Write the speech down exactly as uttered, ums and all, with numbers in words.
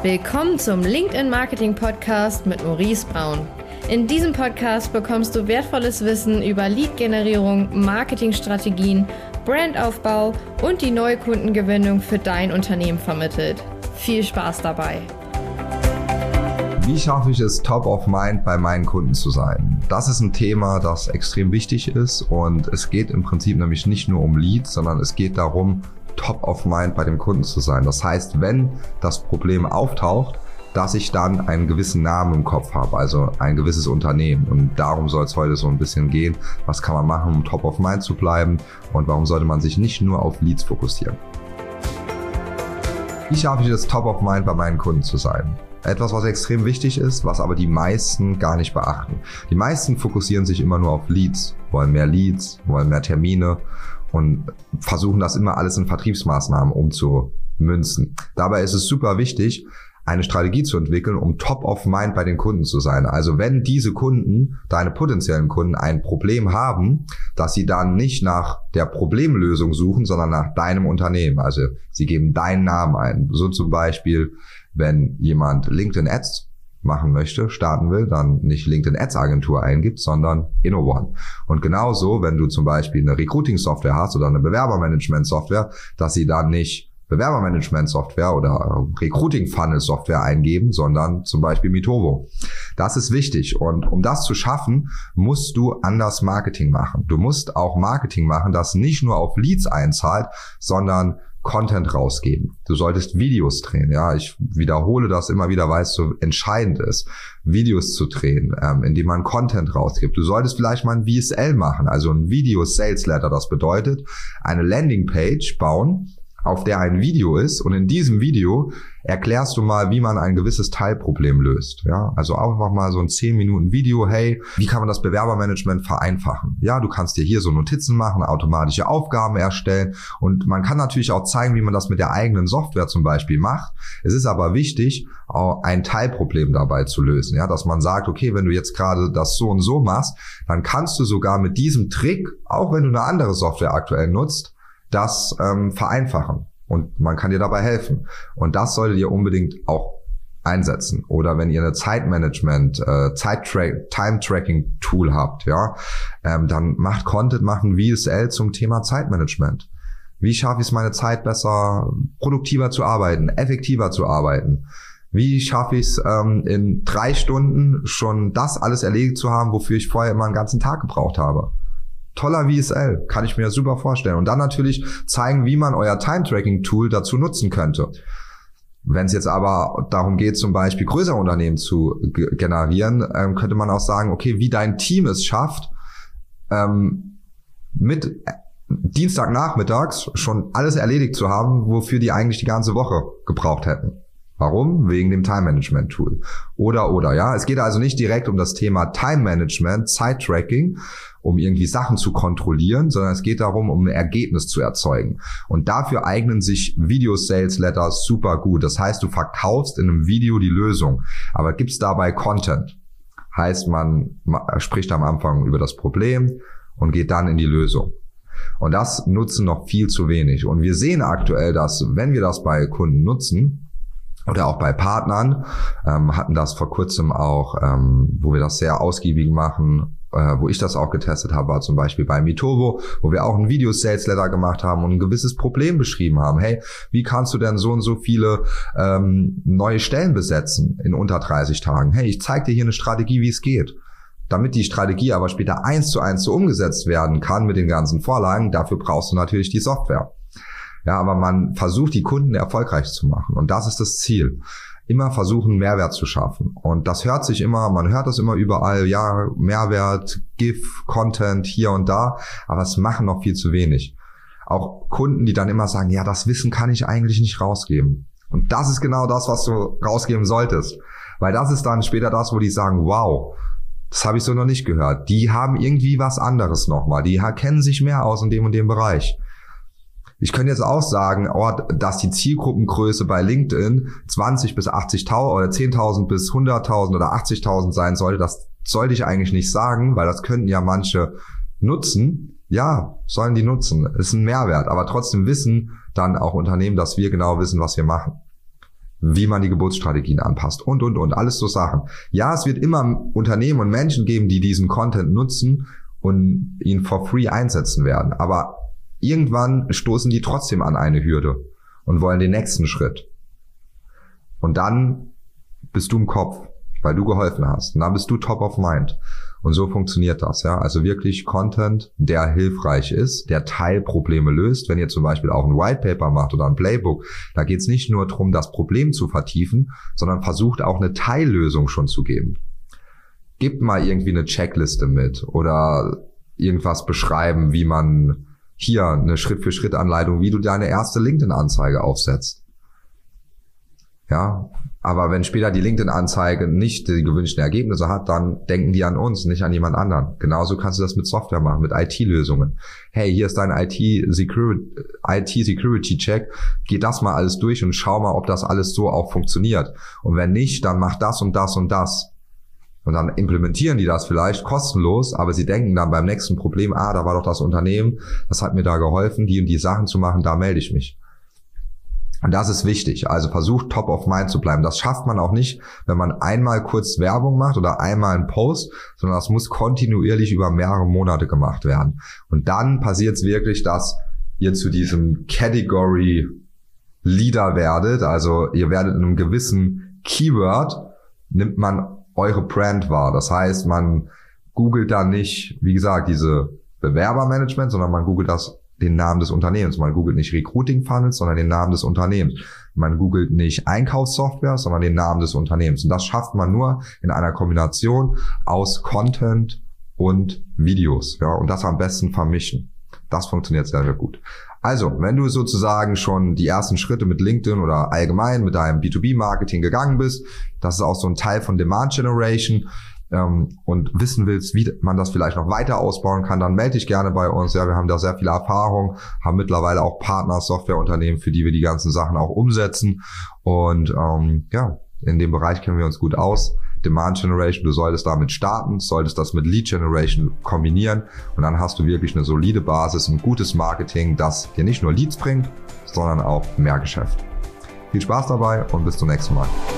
Willkommen zum LinkedIn Marketing Podcast mit Maurice Braun. In diesem Podcast bekommst du wertvolles Wissen über Lead-Generierung, Marketingstrategien, Brandaufbau und die neue Kundengewinnung für dein Unternehmen vermittelt. Viel Spaß dabei! Wie schaffe ich es, top of mind bei meinen Kunden zu sein? Das ist ein Thema, das extrem wichtig ist, und es geht im Prinzip nämlich nicht nur um Leads, sondern es geht darum, top of mind bei dem Kunden zu sein. Das heißt, wenn das Problem auftaucht, dass ich dann einen gewissen Namen im Kopf habe, also ein gewisses Unternehmen. Und darum soll es heute so ein bisschen gehen. Was kann man machen, um top of mind zu bleiben, und warum sollte man sich nicht nur auf Leads fokussieren? Wie schaffe ich es, top of mind bei meinen Kunden zu sein? Etwas, was extrem wichtig ist, was aber die meisten gar nicht beachten. Die meisten fokussieren sich immer nur auf Leads, wollen mehr Leads, wollen mehr Termine und versuchen das immer alles in Vertriebsmaßnahmen umzumünzen. Dabei ist es super wichtig, eine Strategie zu entwickeln, um top of mind bei den Kunden zu sein. Also wenn diese Kunden, deine potenziellen Kunden, ein Problem haben, dass sie dann nicht nach der Problemlösung suchen, sondern nach deinem Unternehmen. Also sie geben deinen Namen ein. So zum Beispiel, wenn jemand LinkedIn Ads machen möchte, starten will, dann nicht LinkedIn Ads Agentur eingibt, sondern InnoOne. Und genauso, wenn du zum Beispiel eine Recruiting-Software hast oder eine Bewerbermanagement-Software, dass sie dann nicht Bewerbermanagement-Software oder Recruiting-Funnel-Software eingeben, sondern zum Beispiel Mitovo. Das ist wichtig, und um das zu schaffen, musst du anders Marketing machen. Du musst auch Marketing machen, das nicht nur auf Leads einzahlt, sondern Content rausgeben. Du solltest Videos drehen. Ja, ich wiederhole das immer wieder, weil es so entscheidend ist, Videos zu drehen, ähm, indem man Content rausgibt. Du solltest vielleicht mal ein V S L machen, also ein Video Sales Letter. Das bedeutet, eine Landingpage bauen, auf der ein Video ist, und in diesem Video erklärst du mal, wie man ein gewisses Teilproblem löst. Ja, also einfach mal so ein zehn Minuten Video. Hey, wie kann man das Bewerbermanagement vereinfachen? Ja, du kannst dir hier so Notizen machen, automatische Aufgaben erstellen, und man kann natürlich auch zeigen, wie man das mit der eigenen Software zum Beispiel macht. Es ist aber wichtig, auch ein Teilproblem dabei zu lösen. Ja, dass man sagt, okay, wenn du jetzt gerade das so und so machst, dann kannst du sogar mit diesem Trick, auch wenn du eine andere Software aktuell nutzt, das ähm, vereinfachen, und man kann dir dabei helfen. Und das solltet ihr unbedingt auch einsetzen. Oder wenn ihr eine Zeitmanagement, äh, Zeit-Tra- Time-Tracking-Tool habt, ja, ähm, dann macht Content, machen V S L zum Thema Zeitmanagement. Wie schaffe ich es, meine Zeit besser, produktiver zu arbeiten, effektiver zu arbeiten? Wie schaffe ich es, ähm, in drei Stunden schon das alles erledigt zu haben, wofür ich vorher immer einen ganzen Tag gebraucht habe? Toller V S L, kann ich mir super vorstellen. Und dann natürlich zeigen, wie man euer Time-Tracking-Tool dazu nutzen könnte. Wenn es jetzt aber darum geht, zum Beispiel größere Unternehmen zu g- generieren, ähm, könnte man auch sagen, okay, wie dein Team es schafft, ähm, mit Dienstagnachmittags schon alles erledigt zu haben, wofür die eigentlich die ganze Woche gebraucht hätten. Warum? Wegen dem Time-Management-Tool. Oder, oder, ja. Es geht also nicht direkt um das Thema Time-Management, Zeit-Tracking, um irgendwie Sachen zu kontrollieren, sondern es geht darum, um ein Ergebnis zu erzeugen. Und dafür eignen sich Video-Sales-Letters super gut. Das heißt, du verkaufst in einem Video die Lösung, aber gibst dabei Content. Heißt, man spricht am Anfang über das Problem und geht dann in die Lösung. Und das nutzen noch viel zu wenig. Und wir sehen aktuell, dass, wenn wir das bei Kunden nutzen, oder auch bei Partnern, ähm, hatten das vor kurzem auch, ähm, wo wir das sehr ausgiebig machen, äh, wo ich das auch getestet habe, war zum Beispiel bei Mitovo, wo wir auch ein Video-Sales-Letter gemacht haben und ein gewisses Problem beschrieben haben. Hey, wie kannst du denn so und so viele ähm, neue Stellen besetzen in unter dreißig Tagen? Hey, ich zeige dir hier eine Strategie, wie es geht. Damit die Strategie aber später eins zu eins so umgesetzt werden kann mit den ganzen Vorlagen, dafür brauchst du natürlich die Software. Ja, aber man versucht, die Kunden erfolgreich zu machen. Und das ist das Ziel. Immer versuchen, Mehrwert zu schaffen. Und das hört sich immer, man hört das immer überall, ja, Mehrwert, GIF, Content, hier und da. Aber es machen noch viel zu wenig. Auch Kunden, die dann immer sagen, ja, das Wissen kann ich eigentlich nicht rausgeben. Und das ist genau das, was du rausgeben solltest. Weil das ist dann später das, wo die sagen, wow, das habe ich so noch nicht gehört. Die haben irgendwie was anderes nochmal. Die kennen sich mehr aus in dem und dem Bereich. Ich könnte jetzt auch sagen, oh, dass die Zielgruppengröße bei LinkedIn zwanzig bis achtzigtausend oder zehntausend bis hunderttausend oder achtzigtausend sein sollte. Das sollte ich eigentlich nicht sagen, weil das könnten ja manche nutzen. Ja, sollen die nutzen. Ist ein Mehrwert. Aber trotzdem wissen dann auch Unternehmen, dass wir genau wissen, was wir machen. wie man die Geburtsstrategien anpasst und, und, und. Alles so Sachen. Ja, es wird immer Unternehmen und Menschen geben, die diesen Content nutzen und ihn for free einsetzen werden. Aber irgendwann stoßen die trotzdem an eine Hürde und wollen den nächsten Schritt. Und dann bist du im Kopf, weil du geholfen hast. Und dann bist du top of mind. Und so funktioniert das, ja. Also wirklich Content, der hilfreich ist, der Teilprobleme löst. Wenn ihr zum Beispiel auch ein White Paper macht oder ein Playbook, da geht es nicht nur darum, das Problem zu vertiefen, sondern versucht auch eine Teillösung schon zu geben. Gebt mal irgendwie eine Checkliste mit oder irgendwas beschreiben, wie man hier eine Schritt-für-Schritt-Anleitung, wie du deine erste LinkedIn-Anzeige aufsetzt. Ja, aber wenn später die LinkedIn-Anzeige nicht die gewünschten Ergebnisse hat, dann denken die an uns, nicht an jemand anderen. Genauso kannst du das mit Software machen, mit I T-Lösungen. Hey, hier ist dein I T-Security-Check. Geh das mal alles durch und schau mal, ob das alles so auch funktioniert. Und wenn nicht, dann mach das und das und das. Und dann implementieren die das vielleicht kostenlos, aber sie denken dann beim nächsten Problem, ah, da war doch das Unternehmen, das hat mir da geholfen, die und die Sachen zu machen, da melde ich mich. Und das ist wichtig. Also versucht top of mind zu bleiben. Das schafft man auch nicht, wenn man einmal kurz Werbung macht oder einmal einen Post, sondern das muss kontinuierlich über mehrere Monate gemacht werden. Und dann passiert es wirklich, dass ihr zu diesem Category Leader werdet. Also ihr werdet in einem gewissen Keyword, nimmt man eure Brand wahr. Das heißt, man googelt da nicht, wie gesagt, diese Bewerbermanagement, sondern man googelt das den Namen des Unternehmens. Man googelt nicht Recruiting Funnels, sondern den Namen des Unternehmens. Man googelt nicht Einkaufssoftware, sondern den Namen des Unternehmens. Und das schafft man nur in einer Kombination aus Content und Videos. Ja, und das am besten vermischen. Das funktioniert sehr, sehr gut. Also, wenn du sozusagen schon die ersten Schritte mit LinkedIn oder allgemein mit deinem B zwei B Marketing gegangen bist, das ist auch so ein Teil von Demand Generation, und wissen willst, wie man das vielleicht noch weiter ausbauen kann, dann melde dich gerne bei uns. Ja, wir haben da sehr viel Erfahrung, haben mittlerweile auch Partner, Softwareunternehmen, für die wir die ganzen Sachen auch umsetzen. Und ähm, ja, in dem Bereich kennen wir uns gut aus. Demand Generation, du solltest damit starten, solltest das mit Lead Generation kombinieren und dann hast du wirklich eine solide Basis, ein gutes Marketing, das dir nicht nur Leads bringt, sondern auch mehr Geschäft. Viel Spaß dabei und bis zum nächsten Mal.